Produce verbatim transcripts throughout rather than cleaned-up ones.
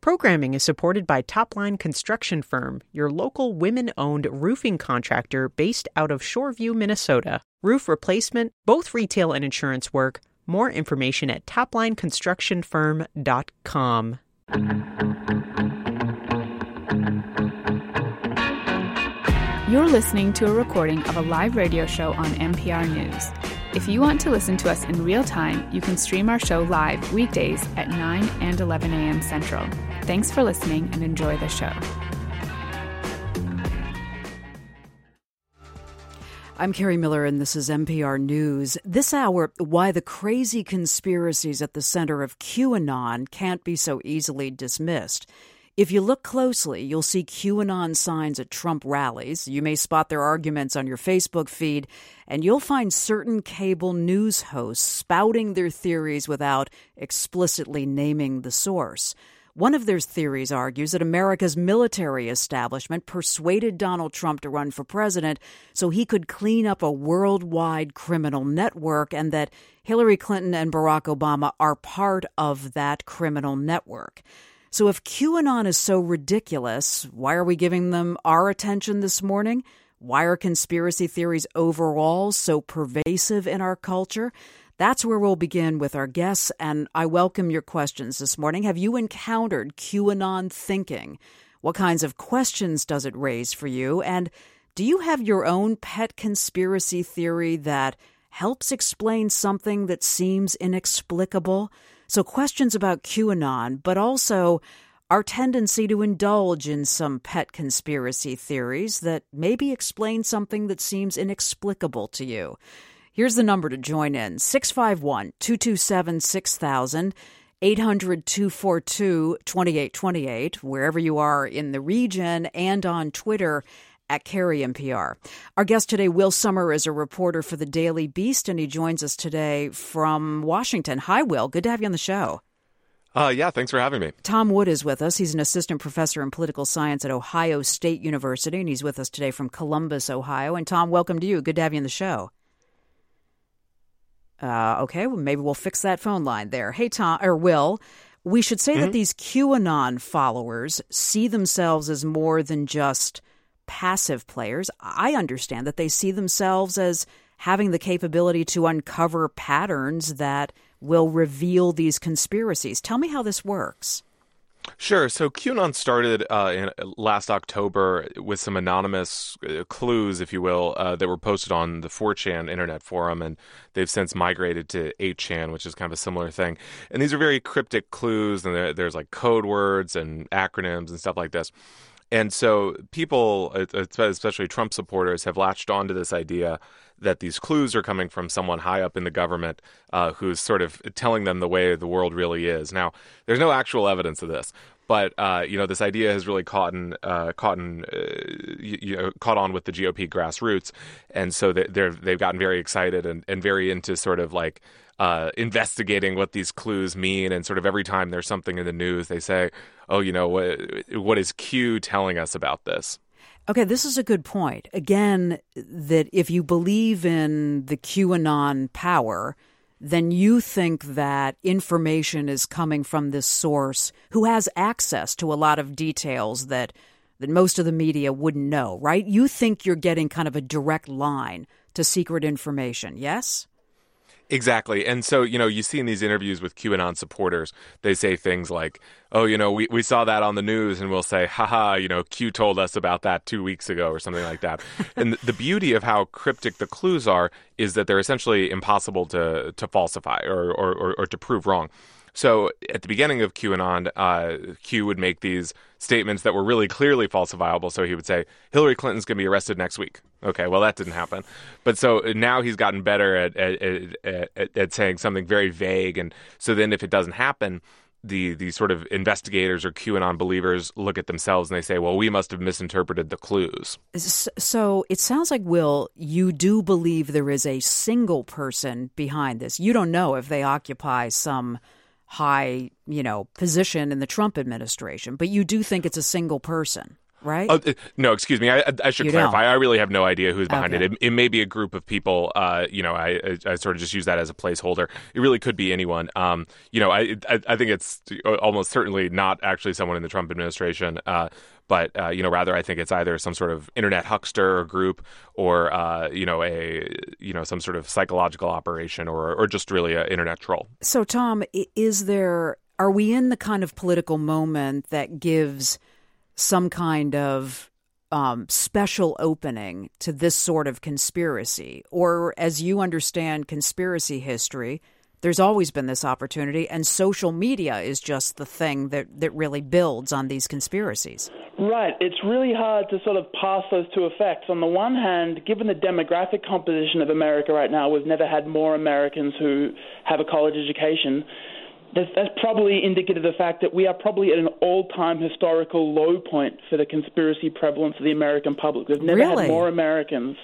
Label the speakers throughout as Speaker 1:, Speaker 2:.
Speaker 1: Programming is supported by Topline Construction Firm, your local women-owned roofing contractor based out of Shoreview, Minnesota. Roof replacement, both retail and insurance work. More information at topline construction firm dot com.
Speaker 2: You're listening to a recording of a live radio show on N P R News. If you want to listen to us in real time, you can stream our show live weekdays at nine and eleven a.m. Central. Thanks for listening and enjoy the show.
Speaker 3: I'm Carrie Miller, and this is N P R News. This hour, why the crazy conspiracies at the center of QAnon can't be so easily dismissed. If you look closely, you'll see QAnon signs at Trump rallies. You may spot their arguments on your Facebook feed, and you'll find certain cable news hosts spouting their theories without explicitly naming the source. One of their theories argues that America's military establishment persuaded Donald Trump to run for president so he could clean up a worldwide criminal network, and that Hillary Clinton and Barack Obama are part of that criminal network. So if QAnon is so ridiculous, why are we giving them our attention this morning? Why are conspiracy theories overall so pervasive in our culture? That's where we'll begin with our guests, and I welcome your questions this morning. Have you encountered QAnon thinking? What kinds of questions does it raise for you? And do you have your own pet conspiracy theory that helps explain something that seems inexplicable? So questions about QAnon, but also our tendency to indulge in some pet conspiracy theories that maybe explain something that seems inexplicable to you. Here's the number to join in, six five one, two two seven, six thousand, eight hundred, two four two, two eight two eight, wherever you are in the region, and on Twitter at Carrie N P R. Our guest today, Will Sommer, is a reporter for the Daily Beast, and he joins us today from Washington. Hi, Will. Good to have you on the show.
Speaker 4: Uh, yeah, thanks for having me.
Speaker 3: Tom Wood is with us. He's an assistant professor in political science at Ohio State University, and he's with us today from Columbus, Ohio. And Tom, welcome to you. Good to have you on the show. Uh, okay, well, maybe we'll fix that phone line there. Hey, Tom, or Will, we should say mm-hmm. that these QAnon followers see themselves as more than just passive players. I understand that they see themselves as having the capability to uncover patterns that will reveal these conspiracies. Tell me how this works.
Speaker 4: Sure. So QAnon started uh, in last October with some anonymous uh, clues, if you will, uh, that were posted on the four chan internet forum, and they've since migrated to eight chan, which is kind of a similar thing. And these are very cryptic clues, and there, there's like code words and acronyms and stuff like this. And so people, especially Trump supporters, have latched onto this idea that these clues are coming from someone high up in the government uh, who's sort of telling them the way the world really is. Now, there's no actual evidence of this, but uh, you know, this idea has really caught in, uh, caught in, uh, you, you know, caught on with the G O P grassroots, and so they're they've gotten very excited and, and very into sort of like uh, investigating what these clues mean. And sort of every time there's something in the news, they say, "Oh, you know, what what is Q telling us about this?"
Speaker 3: Okay, this is a good point. Again, that if you believe in the QAnon power, then you think that information is coming from this source who has access to a lot of details that that most of the media wouldn't know, right? You think you're getting kind of a direct line to secret information, yes?
Speaker 4: Exactly. And so, you know, you see in these interviews with QAnon supporters, they say things like, oh, you know, we, we saw that on the news, and we'll say, haha, you know, Q told us about that two weeks ago or something like that. And the beauty of how cryptic the clues are is that they're essentially impossible to, to falsify or, or, or, or to prove wrong. So at the beginning of QAnon, uh, Q would make these statements that were really clearly falsifiable. So he would say, Hillary Clinton's going to be arrested next week. Okay, well, that didn't happen. But so now he's gotten better at, at, at, at saying something very vague. And so then if it doesn't happen, the, the sort of investigators or QAnon believers look at themselves and they say, well, we must have misinterpreted the clues.
Speaker 3: So it sounds like, Will, you do believe there is a single person behind this. You don't know if they occupy some high, you know, position in the Trump administration, but you do think it's a single person. right?
Speaker 4: Uh, no, excuse me. I, I should
Speaker 3: you
Speaker 4: clarify.
Speaker 3: Don't.
Speaker 4: I really have no idea who's behind
Speaker 3: okay.
Speaker 4: it. it. It may be a group of people. Uh, you know, I, I I sort of just use that as a placeholder. It really could be anyone. Um, you know, I, I I think it's almost certainly not actually someone in the Trump administration. Uh, But, uh, you know, rather, I think it's either some sort of internet huckster or group or, uh, you know, a, you know, some sort of psychological operation or, or just really an internet troll.
Speaker 3: So, Tom, is there, are we in the kind of political moment that gives some kind of um, special opening to this sort of conspiracy? Or as you understand conspiracy history, there's always been this opportunity, and social media is just the thing that, that really builds on these conspiracies.
Speaker 5: Right. It's really hard to sort of pass those two effects. On the one hand, given the demographic composition of America right now, we've never had more Americans who have a college education. That's, that's probably indicative of the fact that we are probably at an all-time historical low point for the conspiracy prevalence of the American public. We've never
Speaker 3: Really?
Speaker 5: had more Americans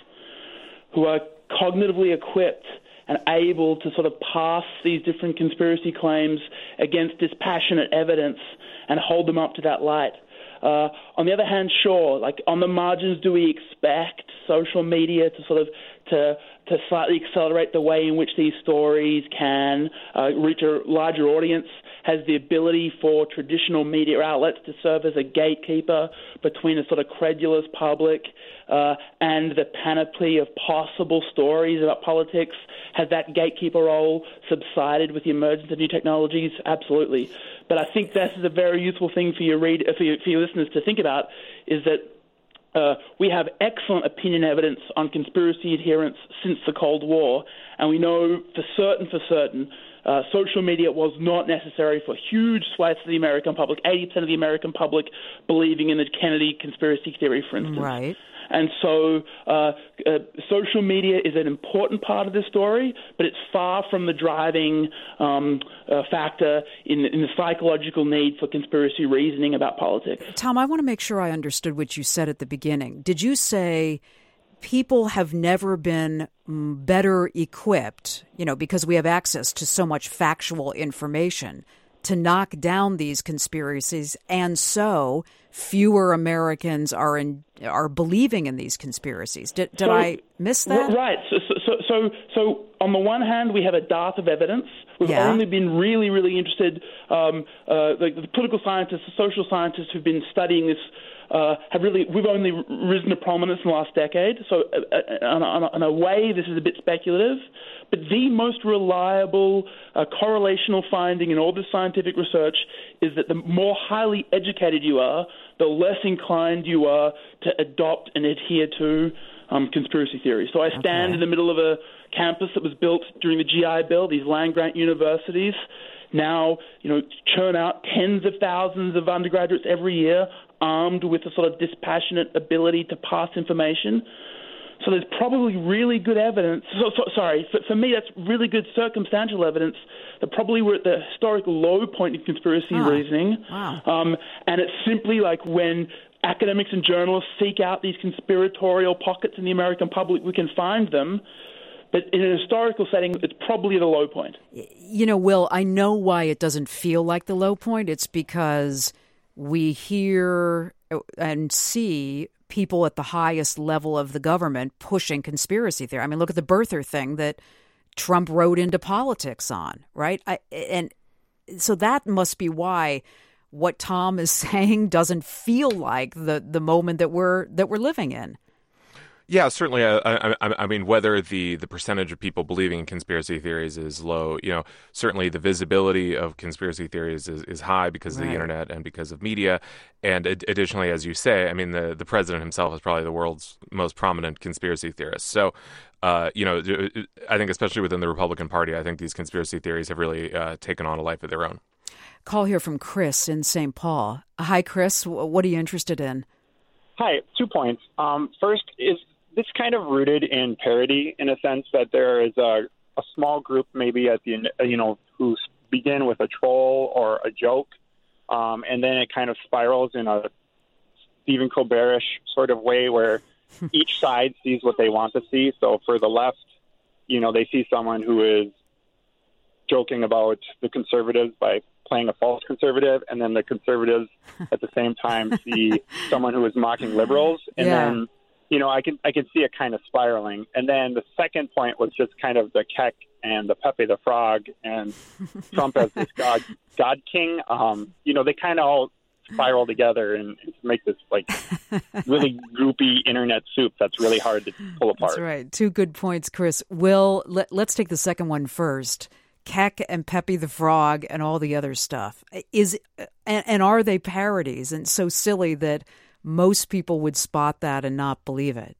Speaker 5: who are cognitively equipped and able to sort of pass these different conspiracy claims against dispassionate evidence and hold them up to that light. Uh, on the other hand, sure, like on the margins, do we expect social media to sort of to to slightly accelerate the way in which these stories can uh, reach a larger audience? Has the ability for traditional media outlets to serve as a gatekeeper between a sort of credulous public uh, and the panoply of possible stories about politics? Has that gatekeeper role subsided with the emergence of new technologies? Absolutely. But I think this is a very useful thing for your read for your, for your listeners to think about, is that Uh, we have excellent opinion evidence on conspiracy adherence since the Cold War, and we know for certain, for certain, uh, social media was not necessary for huge swaths of the American public, eighty percent of the American public believing in the Kennedy conspiracy theory, for instance.
Speaker 3: Right.
Speaker 5: And so uh, uh, social media is an important part of this story, but it's far from the driving um, uh, factor in, in the psychological need for conspiracy reasoning about politics.
Speaker 3: Tom, I want to make sure I understood what you said at the beginning. Did you say people have never been better equipped, you know, because we have access to so much factual information, to knock down these conspiracies, and so fewer Americans are in are believing in these conspiracies? Did, did
Speaker 5: so,
Speaker 3: I miss that?
Speaker 5: Right. So, so, so, so, on the one hand, we have a dearth of evidence. We've
Speaker 3: yeah.
Speaker 5: only been really, really interested. Um, uh, the, the political scientists, the social scientists who've been studying this uh, have really. We've only risen to prominence in the last decade. So, uh, on, a, on a way, this is a bit speculative. But the most reliable uh, correlational finding in all this scientific research is that the more highly educated you are, the less inclined you are to adopt and adhere to um, conspiracy theories. So I stand
Speaker 3: okay.
Speaker 5: in the middle of a campus that was built during the G I Bill, these land-grant universities. Now, you know, churn out tens of thousands of undergraduates every year armed with a sort of dispassionate ability to pass information. So there's probably really good evidence. So, so, sorry, for, for me, that's really good circumstantial evidence that probably we're at the historical low point of conspiracy
Speaker 3: oh,
Speaker 5: reasoning.
Speaker 3: Wow.
Speaker 5: Um, and it's simply like when academics and journalists seek out these conspiratorial pockets in the American public, we can find them. But in a historical setting, it's probably the low point.
Speaker 3: You know, Will, I know why it doesn't feel like the low point. It's because we hear and see people at the highest level of the government pushing conspiracy theory. I mean, look at the birther thing that Trump rode into politics on, right? I, and so that must be why what Tom is saying doesn't feel like the, the moment that we're that we're living in.
Speaker 4: Yeah, certainly. I, I, I mean, whether the, the percentage of people believing in conspiracy theories is low, you know, certainly the visibility of conspiracy theories is, is high because of
Speaker 3: right.
Speaker 4: the internet and because of media. And ad- additionally, as you say, I mean, the, the president himself is probably the world's most prominent conspiracy theorist. So, uh, you know, I think especially within the Republican Party, I think these conspiracy theories have really uh, taken on a life of their own.
Speaker 3: Call here from Chris in Saint Paul. Hi, Chris. What are you interested in?
Speaker 6: Hi, two points. Um, first, is this kind of rooted in parody in a sense that there is a, a small group maybe at the, you know, who begin with a troll or a joke, um, and then it kind of spirals in a Stephen Colbert-ish sort of way where each side sees what they want to see. So for the left, you know, they see someone who is joking about the conservatives by playing a false conservative, and then the conservatives at the same time see someone who is mocking liberals, and
Speaker 3: yeah.
Speaker 6: then, you know, I can I can see it kind of spiraling. And then the second point was just kind of the Keck and the Pepe the Frog and Trump as this God, God King. Um, you know, they kind of all spiral together and make this like really goopy internet soup that's really hard to pull apart.
Speaker 3: That's right. Two good points, Chris. Will, let, let's take the second one first. Keck and Pepe the Frog and all the other stuff. Is and, and are they parodies and so silly that most people would spot that and not believe it?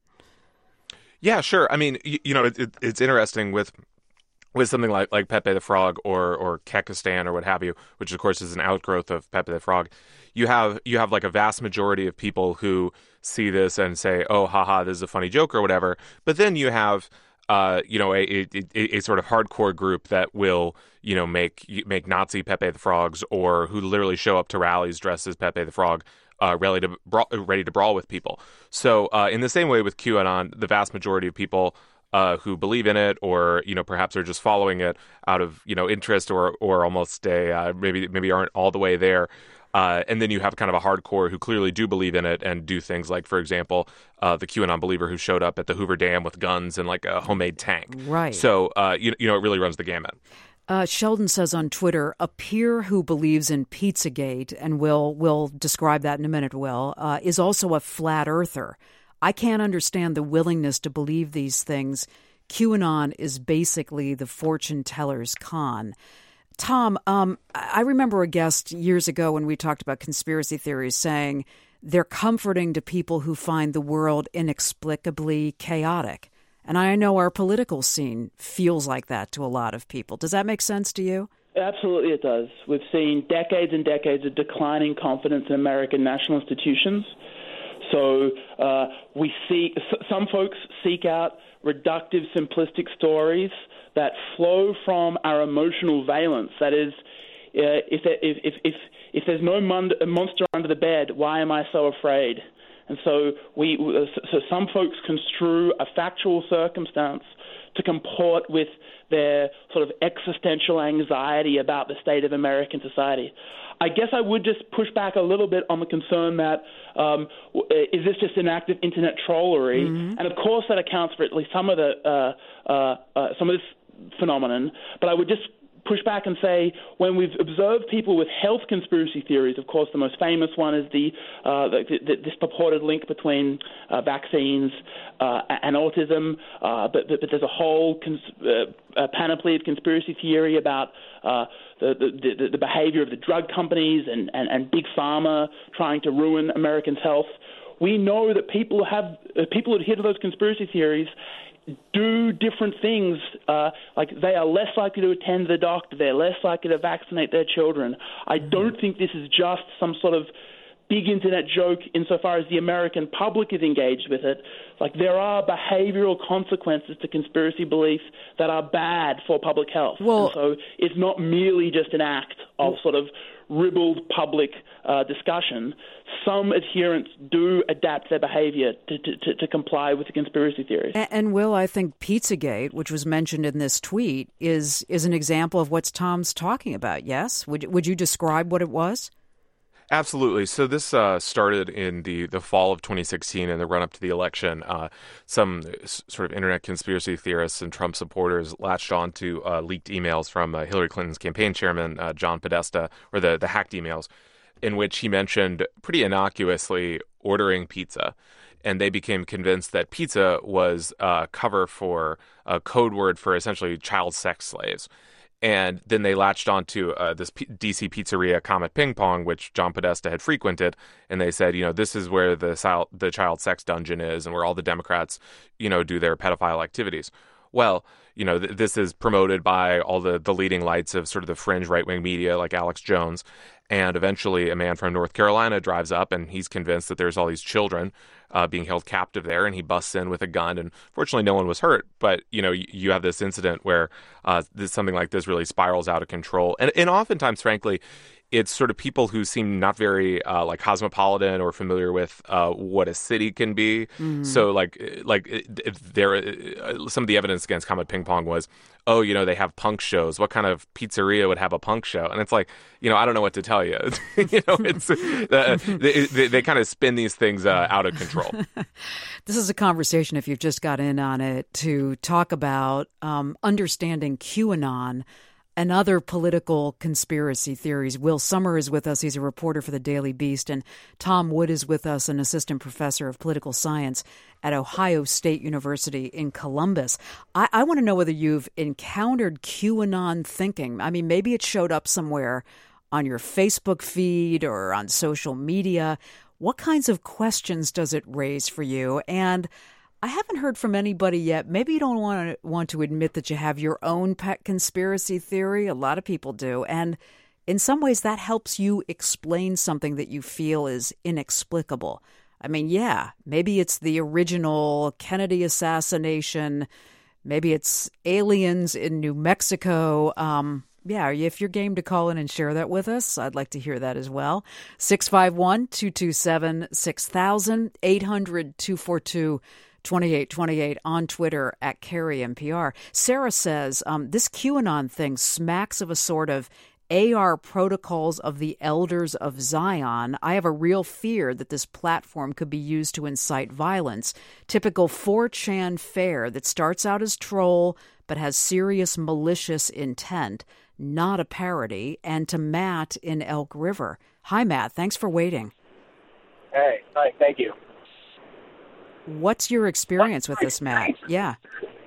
Speaker 4: Yeah, sure. I mean, you, you know, it, it, it's interesting with with something like, like Pepe the Frog or or Kekistan or what have you, which of course is an outgrowth of Pepe the Frog. You have you have like a vast majority of people who see this and say, "Oh, haha, this is a funny joke" or whatever. But then you have uh, you know, a, a, a sort of hardcore group that will, you know, make make Nazi Pepe the Frogs, or who literally show up to rallies dressed as Pepe the Frog, uh, ready to bra- ready to brawl with people. So uh, in the same way with QAnon, the vast majority of people uh, who believe in it, or you know, perhaps are just following it out of you know interest, or or almost a uh, maybe maybe aren't all the way there. Uh, and then you have kind of a hardcore who clearly do believe in it and do things like, for example, uh, the QAnon believer who showed up at the Hoover Dam with guns and like a homemade tank.
Speaker 3: Right.
Speaker 4: So, uh, you, you know, it really runs the gamut.
Speaker 3: Uh, Sheldon says on Twitter, a peer who believes in Pizzagate, and we'll, we'll describe that in a minute, Will, uh, is also a flat earther. I can't understand the willingness to believe these things. QAnon is basically the fortune teller's con. Tom, um, I remember a guest years ago when we talked about conspiracy theories saying they're comforting to people who find the world inexplicably chaotic. And I know our political scene feels like that to a lot of people. Does that make sense to you?
Speaker 5: Absolutely it does. We've seen decades and decades of declining confidence in American national institutions. So uh, we see some folks seek out reductive, simplistic stories that flow from our emotional valence. That is, uh, if, there, if, if, if, if there's no mon- monster under the bed, why am I so afraid? And so we, so some folks construe a factual circumstance to comport with their sort of existential anxiety about the state of American society. I guess I would just push back a little bit on the concern that um, is this just an act of internet trollery? Mm-hmm. And of course that accounts for at least some of the uh, uh, uh, some of this phenomenon. But I would just push back and say when we've observed people with health conspiracy theories, of course the most famous one is the, uh, the, the this purported link between uh, vaccines uh, and autism, uh, but, but, but there's a whole cons- uh, a panoply of conspiracy theory about uh, the, the, the behavior of the drug companies and, and, and big pharma trying to ruin Americans' health. We know that people have uh, people who adhere to those conspiracy theories do different things, uh, like they are less likely to attend the doctor, they're less likely to vaccinate their children. I don't think this is just some sort of big internet joke insofar as the American public is engaged with it. Like there are behavioral consequences to conspiracy beliefs that are bad for public health.
Speaker 3: Well,
Speaker 5: and so it's not merely just an act of sort of ribald public uh, discussion. Some adherents do adapt their behavior to, to, to comply with the conspiracy theories.
Speaker 3: And, and Will, I think Pizzagate, which was mentioned in this tweet, is is an example of what Tom's talking about, yes? Would, would you describe what it was?
Speaker 4: Absolutely. So this uh, started in the, the fall of twenty sixteen in the run-up to the election. Uh, some s- sort of internet conspiracy theorists and Trump supporters latched on to uh, leaked emails from uh, Hillary Clinton's campaign chairman, uh, John Podesta, or the, the hacked emails, in which he mentioned pretty innocuously ordering pizza. And they became convinced that pizza was a cover for a code word for essentially child sex slaves. And then they latched onto uh, this P- D C pizzeria, Comet Ping Pong, which John Podesta had frequented. And they said, you know, this is where the, sil- the child sex dungeon is and where all the Democrats, you know, do their pedophile activities. Well, you know, th- this is promoted by all the, the leading lights of sort of the fringe right-wing media like Alex Jones. And eventually a man from North Carolina drives up and he's convinced that there's all these children uh, being held captive there. And he busts in with a gun. And fortunately, no one was hurt. But, you know, you, you have this incident where uh, this, something like this really spirals out of control. And, and oftentimes, frankly, it's sort of people who seem not very uh, like cosmopolitan or familiar with uh, what a city can be. Mm-hmm. So like like there, some of the evidence against Comet Ping Pong was, oh, you know, they have punk shows. What kind of pizzeria would have a punk show? And it's like, you know, I don't know what to tell you. you know, it's uh, they, they, they kind of spin these things uh, out of control.
Speaker 3: This is a conversation, if you've just got in on it, to talk about um, understanding QAnon and other political conspiracy theories. Will Sommer is with us. He's a reporter for the Daily Beast. And Tom Wood is with us, an assistant professor of political science at Ohio State University in Columbus. I, I want to know whether you've encountered QAnon thinking. I mean, maybe it showed up somewhere on your Facebook feed or on social media. What kinds of questions does it raise for you? And I haven't heard from anybody yet. Maybe you don't want to want to admit that you have your own pet conspiracy theory. A lot of people do. And in some ways, that helps you explain something that you feel is inexplicable. I mean, yeah, maybe it's the original Kennedy assassination. Maybe it's aliens in New Mexico. Um, yeah, if you're game to call in and share that with us, I'd like to hear that as well. six five one, two two seven, six thousand, eight hundred, two four two, twenty-eight twenty-eight on Twitter at Carrie N P R. Sarah says, um, this QAnon thing smacks of a sort of A R protocols of the elders of Zion. I have a real fear that this platform could be used to incite violence. Typical four chan fare that starts out as troll but has serious malicious intent, not a parody. And to Matt in Elk River. Hi, Matt. Thanks for waiting.
Speaker 7: Hey, hi, thank you.
Speaker 3: What's your experience with this, Matt? Yeah.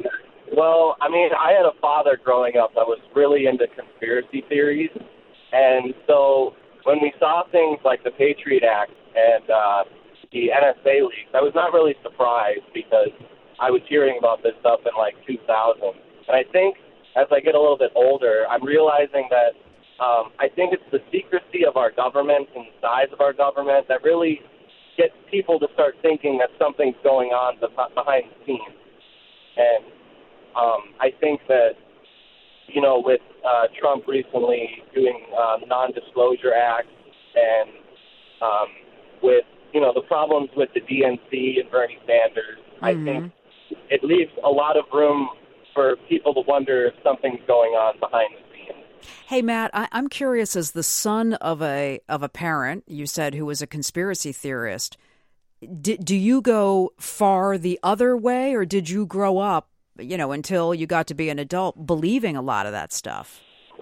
Speaker 7: Well, I mean, I had a father growing up that was really into conspiracy theories. And so when we saw things like the Patriot Act and uh, the N S A leaks, I was not really surprised because I was hearing about this stuff in like two thousand. And I think as I get a little bit older, I'm realizing that um, I think it's the secrecy of our government and the size of our government that really gets people to start thinking that something's going on behind the scenes. And um, I think that, you know, with uh, Trump recently doing uh, non-disclosure acts and um, with, you know, the problems with the D N C and Bernie Sanders, mm-hmm. I think it leaves a lot of room for people to wonder if something's going on behind the scenes.
Speaker 3: Hey, Matt, I, I'm curious, as the son of a of a parent, you said, who was a conspiracy theorist, D- do you go far the other way, or did you grow up, you know, until you got to be an adult, believing a lot of that stuff?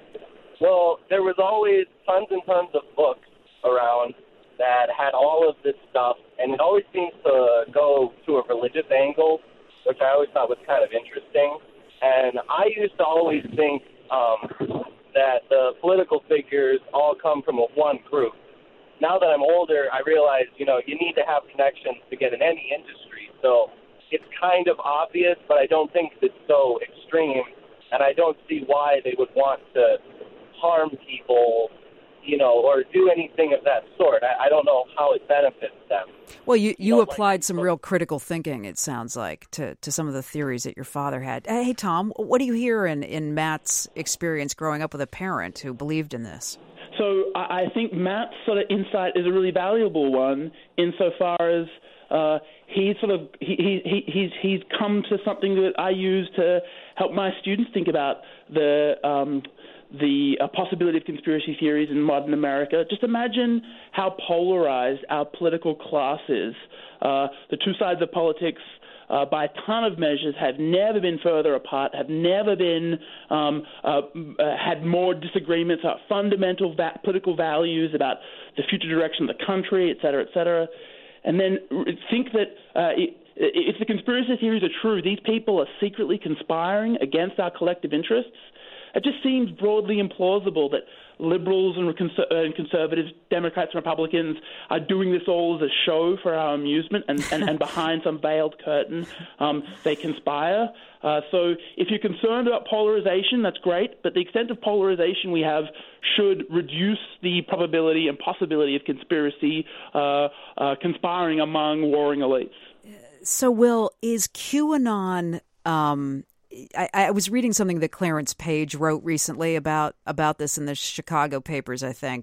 Speaker 7: Well, there was always tons and tons of books around that had all of this stuff, and it always seems to go to a religious angle, which I always thought was kind of interesting. And I used to always think um, that the political figures all come from a one group. Now that I'm older, I realize, you know, you need to have connections to get in any industry. So it's kind of obvious, but I don't think it's so extreme. And I don't see why they would want to harm people, you know, or do anything of that sort. I, I don't know how it benefits them.
Speaker 3: Well, you, you,
Speaker 7: you know,
Speaker 3: applied
Speaker 7: like,
Speaker 3: some real critical thinking, it sounds like, to, to some of the theories that your father had. Hey, Tom, what do you hear in, in Matt's experience growing up with a parent who believed in this?
Speaker 5: So I think Matt's sort of insight is a really valuable one insofar as uh, he sort of he, he he's he's come to something that I use to help my students think about the um, the uh, possibility of conspiracy theories in modern America. Just imagine how polarized our political class is. Uh, the two sides of politics, Uh, by a ton of measures, have never been further apart, have never been um, uh, uh, had more disagreements about fundamental va- political values, about the future direction of the country, et cetera, et cetera. And then think that uh, it, if the conspiracy theories are true, these people are secretly conspiring against our collective interests. It just seems broadly implausible that liberals and, conser- uh, and conservatives, Democrats and Republicans are doing this all as a show for our amusement, and, and, and behind some veiled curtain um, they conspire. Uh, so if you're concerned about polarization, that's great, but the extent of polarization we have should reduce the probability and possibility of conspiracy uh, uh, conspiring among warring elites.
Speaker 3: So, Will, is QAnon... Um I, I was reading something that Clarence Page wrote recently about, about this in the Chicago papers, I think.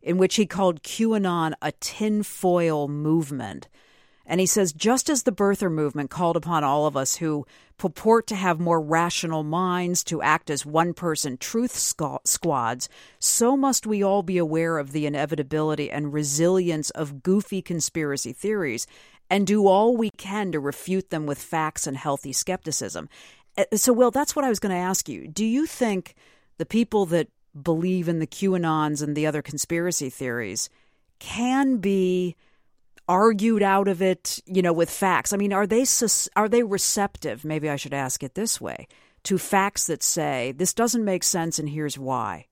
Speaker 3: in which he called QAnon a tinfoil movement. And he says, just as the birther movement called upon all of us who purport to have more rational minds to act as one-person truth squads, so must we all be aware of the inevitability and resilience of goofy conspiracy theories and do all we can to refute them with facts and healthy skepticism. So, Will, that's what I was going to ask you. Do you think the people that believe in the QAnons and the other conspiracy theories can be argued out of it, you know, with facts? I mean, are they are they receptive, maybe I should ask it this way, to facts that say this doesn't make sense and here's why?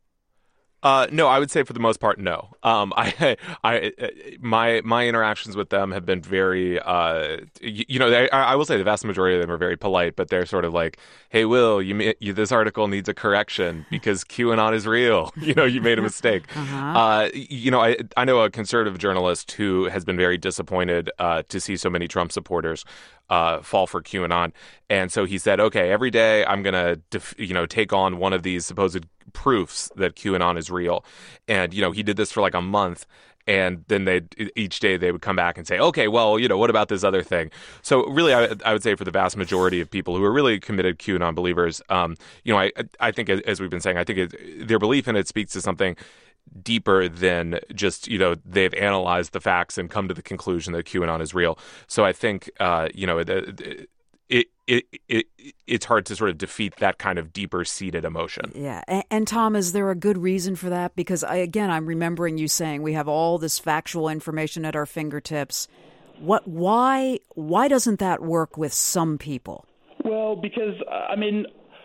Speaker 4: Uh, no, I would say for the most part, no. Um, I, I, my, my interactions with them have been very, uh, you, you know, they, I, I will say the vast majority of them are very polite, but they're sort of like, "Hey, Will, you, you this article needs a correction because QAnon is real. You know, you made a mistake." uh-huh. uh, you know, I, I know a conservative journalist who has been very disappointed uh, to see so many Trump supporters Uh, fall for QAnon. And so he said, okay, every day I'm going to, def- you know, take on one of these supposed proofs that QAnon is real. And, you know, he did this for like a month. And then they each day they would come back and say, okay, well, you know, what about this other thing? So really, I, I would say for the vast majority of people who are really committed QAnon believers, um, you know, I I think, as we've been saying, I think it, their belief in it speaks to something deeper than just, you know, they've analyzed the facts and come to the conclusion that QAnon is real. So I think, uh, you know, it, it, it, it, it's hard to sort of defeat that kind of deeper seated emotion.
Speaker 3: Yeah. And, and Tom, is there a good reason for that? Because I, again, I'm remembering you saying we have all this factual information at our fingertips. What, why, why doesn't that work with some people?
Speaker 5: Well, because, uh, I mean,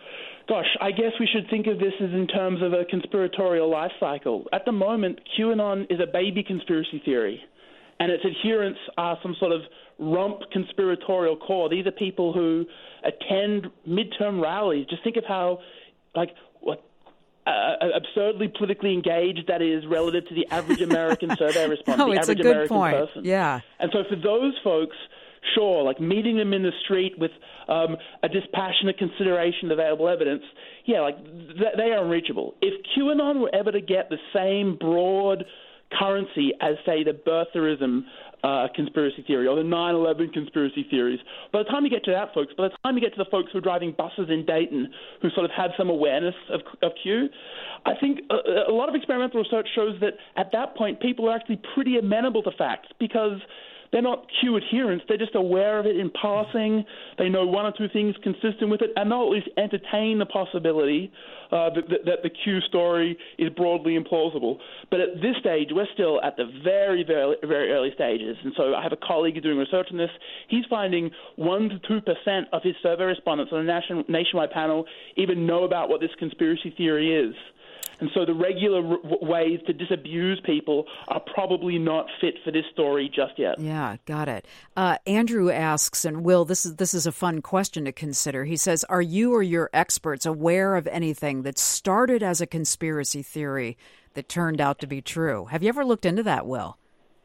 Speaker 5: Gosh, I guess we should think of this as in terms of a conspiratorial life cycle. At the moment, QAnon is a baby conspiracy theory, and its adherents are some sort of rump conspiratorial core. These are people who attend midterm rallies. Just think of how, like, what uh, absurdly politically engaged that is relative to the average American survey response.
Speaker 3: No,
Speaker 5: the
Speaker 3: it's
Speaker 5: average
Speaker 3: a good
Speaker 5: American
Speaker 3: point.
Speaker 5: person.
Speaker 3: Yeah.
Speaker 5: And so for those folks, sure, like meeting them in the street with um, a dispassionate consideration of available evidence, yeah, like th- they are unreachable. If QAnon were ever to get the same broad currency as, say, the birtherism uh, conspiracy theory or the nine eleven conspiracy theories, by the time you get to that, folks, by the time you get to the folks who are driving buses in Dayton who sort of have some awareness of, of Q, I think a, a lot of experimental research shows that at that point people are actually pretty amenable to facts because they're not Q adherents. They're just aware of it in passing. They know one or two things consistent with it, and they'll at least entertain the possibility uh, that, that, that the Q story is broadly implausible. But at this stage, we're still at the very, very, very early stages. And so I have a colleague doing research on this. He's finding one to two percent of his survey respondents on a nation, nationwide panel even know about what this conspiracy theory is. And so the regular r- ways to disabuse people are probably not fit for this story just yet.
Speaker 3: Yeah, got it. Uh, Andrew asks, and Will, this is this is a fun question to consider. He says, are you or your experts aware of anything that started as a conspiracy theory that turned out to be true? Have you ever looked into that, Will?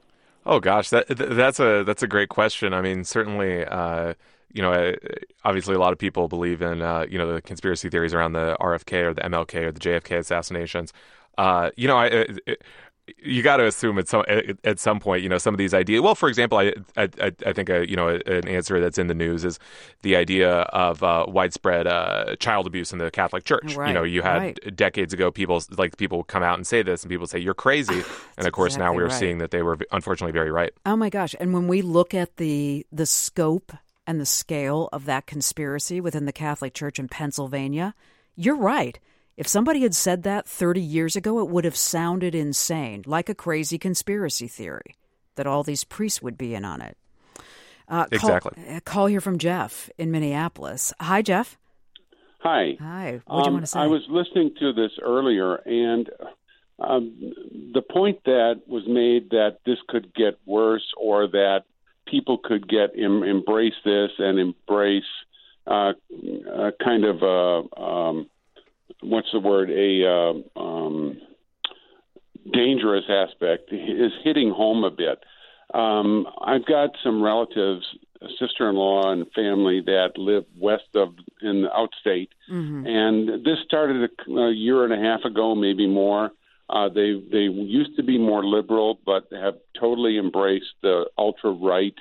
Speaker 4: Oh, gosh, that that's a that's a great question. I mean, certainly, uh, you know, obviously a lot of people believe in, uh, you know, the conspiracy theories around the R F K or the M L K or the J F K assassinations. Uh, you know, I, it, you got to assume at some at some point, you know, some of these ideas. Well, for example, I I, I think a, you know an answer that's in the news is the idea of uh, widespread uh, child abuse in the Catholic Church.
Speaker 3: Right,
Speaker 4: you know, you had
Speaker 3: right.
Speaker 4: decades ago people like people would come out and say this, and people say you're crazy, and of course
Speaker 3: exactly
Speaker 4: now we're
Speaker 3: right.
Speaker 4: seeing that they were unfortunately very right.
Speaker 3: Oh my gosh! And when we look at the the scope and the scale of that conspiracy within the Catholic Church in Pennsylvania, you're right. If somebody had said that thirty years ago, it would have sounded insane, like a crazy conspiracy theory, that all these priests would be in on it. Uh,
Speaker 4: exactly.
Speaker 3: Call, uh, call here from Jeff in Minneapolis. Hi, Jeff.
Speaker 8: Hi.
Speaker 3: Hi. What do
Speaker 8: um,
Speaker 3: you want to say?
Speaker 8: I was listening to this earlier, and um, the point that was made that this could get worse or that people could get em- embrace this and embrace uh, a kind of a um, what's the word a uh, um, dangerous aspect is hitting home a bit. Um, I've got some relatives, a sister-in-law and family that live west of in the outstate, mm-hmm. and this started a, a year and a half ago, maybe more. Uh, they they used to be more liberal, but have totally embraced the ultra right.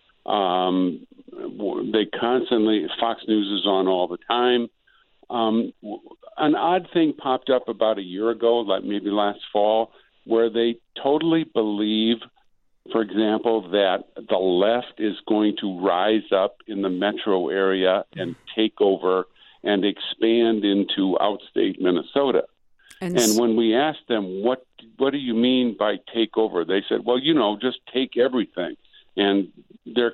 Speaker 8: Um, they constantly Fox News is on all the time. Um, an odd thing popped up about a year ago, like maybe last fall, where they totally believe, for example, that the left is going to rise up in the metro area and take over and expand into outstate Minnesota. And, and when we asked them, what what do you mean by take over? They said, well, you know, just take everything. And they're,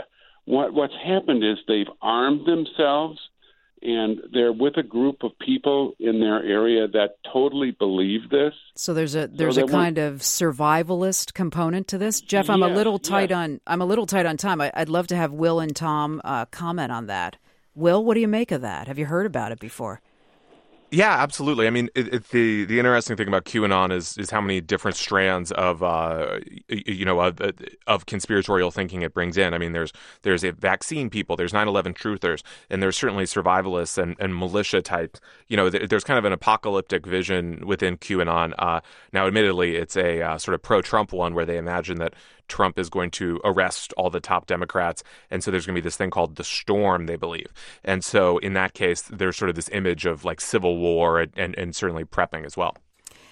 Speaker 8: what what's happened is they've armed themselves, and they're with a group of people in their area that totally believe this.
Speaker 3: So there's a there's
Speaker 8: so
Speaker 3: a kind of survivalist component to this. Jeff, I'm
Speaker 8: yes,
Speaker 3: a little tight
Speaker 8: yes.
Speaker 3: on I'm a little tight on time. I, I'd love to have Will and Tom uh, comment on that. Will, what do you make of that? Have you heard about it before?
Speaker 4: Yeah, absolutely. I mean, it, it, the the interesting thing about QAnon is is how many different strands of uh, you know of, of conspiratorial thinking it brings in. I mean, there's there's a vaccine people, there's nine eleven truthers, and there's certainly survivalists and, and militia types. You know, there's kind of an apocalyptic vision within QAnon. Uh, now, admittedly, it's a uh, sort of pro-Trump one where they imagine that Trump is going to arrest all the top Democrats, and so there's going to be this thing called the storm, they believe. And so in that case, there's sort of this image of like civil war and, and, and certainly prepping as well.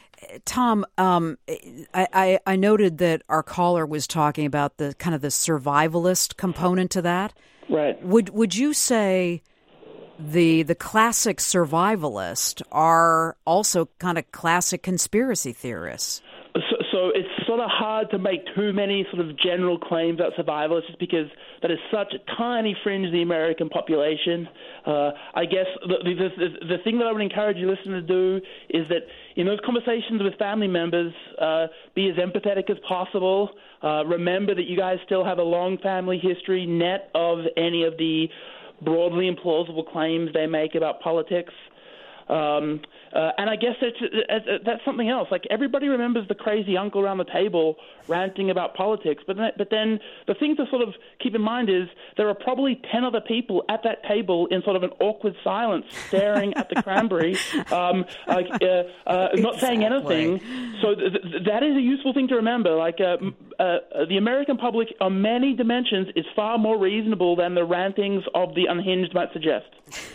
Speaker 3: Tom, um, I, I, I noted that our caller was talking about the kind of the survivalist component to that.
Speaker 5: Right.
Speaker 3: Would would you say the the classic survivalist are also kind of classic conspiracy theorists?
Speaker 5: So, so it's sort of hard to make too many sort of general claims about survivalists just because that is such a tiny fringe of the American population. Uh, I guess the, the, the, the thing that I would encourage your listener to do is that in those conversations with family members, uh, be as empathetic as possible. Uh, remember that you guys still have a long family history net of any of the broadly implausible claims they make about politics. Um, uh, and I guess it's, it's, that's something else. Like, everybody remembers the crazy uncle around the table ranting about politics, but then, but then the thing to sort of keep in mind is there are probably ten other people at that table in sort of an awkward silence staring at the cranberry, um, like, uh, uh, not exactly. saying anything. So th- th- that is a useful thing to remember. Like, uh, uh, the American public on many dimensions is far more reasonable than the rantings of the unhinged might suggest.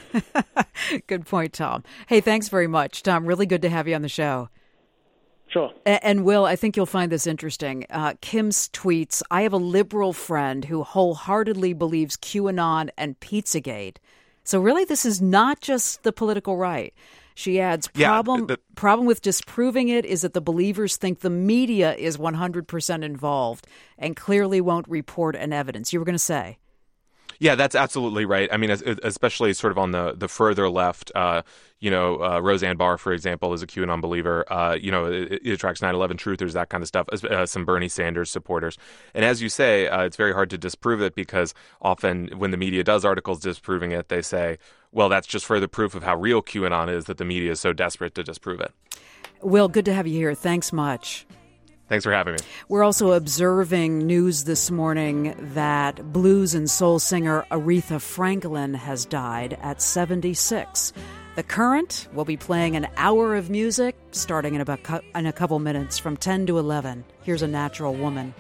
Speaker 3: Good point, Tom. Hey, thanks very much, Tom. Really good to have you on the show.
Speaker 5: Sure.
Speaker 3: A- and Will, I think you'll find this interesting. Uh, Kim's tweets, I have a liberal friend who wholeheartedly believes QAnon and Pizzagate. So really, this is not just the political right. She adds, problem,
Speaker 4: yeah, the,
Speaker 3: problem with disproving it is that the believers think the media is one hundred percent involved and clearly won't report an evidence. You were going to say?
Speaker 4: Yeah, that's absolutely right. I mean, especially sort of on the, the further left, uh, you know, uh, Roseanne Barr, for example, is a QAnon believer. Uh, you know, it, it attracts nine eleven truthers, that kind of stuff, uh, some Bernie Sanders supporters. And as you say, uh, it's very hard to disprove it because often when the media does articles disproving it, they say, well, that's just further proof of how real QAnon is that the media is so desperate to disprove it.
Speaker 3: Will, good to have you here. Thanks much.
Speaker 4: Thanks for having me.
Speaker 3: We're also observing news this morning that blues and soul singer Aretha Franklin has died at seventy-six. The Current will be playing an hour of music starting in about in a couple minutes from ten to eleven. Here's A Natural Woman.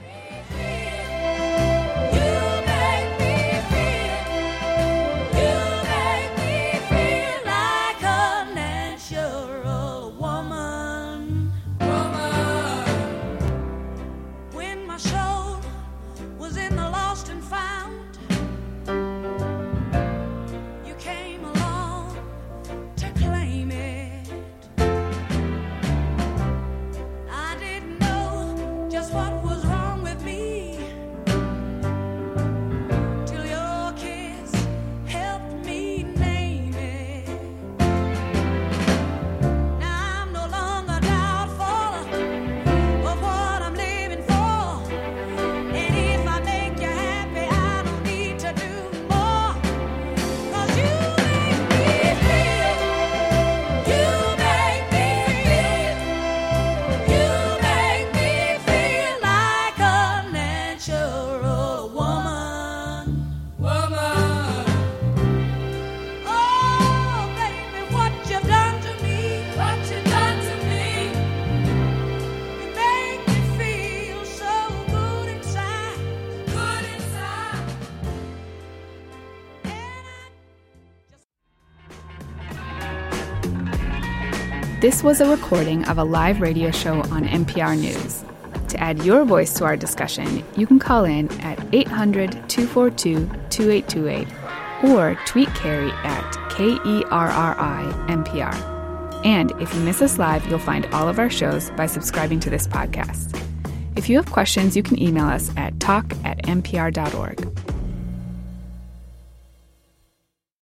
Speaker 9: Just what was wrong with
Speaker 2: This was a recording of a live radio show on N P R News. To add your voice to our discussion, you can call in at eight hundred, two four two, two eight two eight or tweet Kerry at K E R R I N P R. And if you miss us live, you'll find all of our shows by subscribing to this podcast. If you have questions, you can email us at talk at n p r dot org.